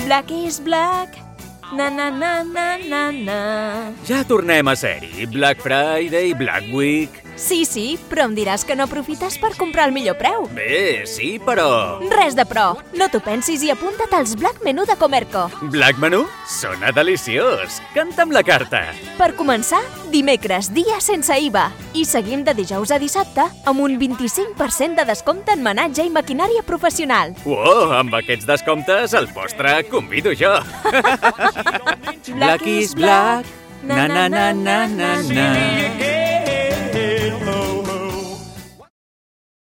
Black is black. Na, na, na, na, na, na. Ja tornem a ser-hi. Black Friday, Black Week... Sí, però em diràs que no aprofites per comprar el millor preu. Bé, sí, però... Res de però. No t'ho pensis i apunta't als Black Menú de Comerco. Black Menú? Sona deliciós. Canta'm la carta. Per començar, dimecres, dia sense IVA. I seguim de dijous a dissabte amb un 25% de descompte en menatge i maquinària professional. Amb aquests descomptes, el postre convido jo. Black is black. Na, na, na, na, na, na.